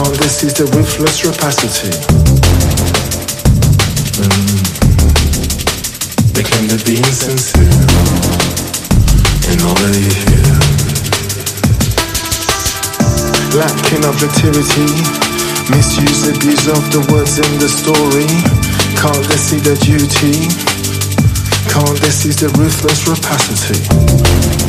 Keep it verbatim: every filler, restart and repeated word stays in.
Can't they seize the ruthless rapacity? Mm. They claim to be insincere in all that you hear. Lacking objectivity, misuse, abuse of the words in the story. Can't they see the duty? Can't they seize the ruthless rapacity?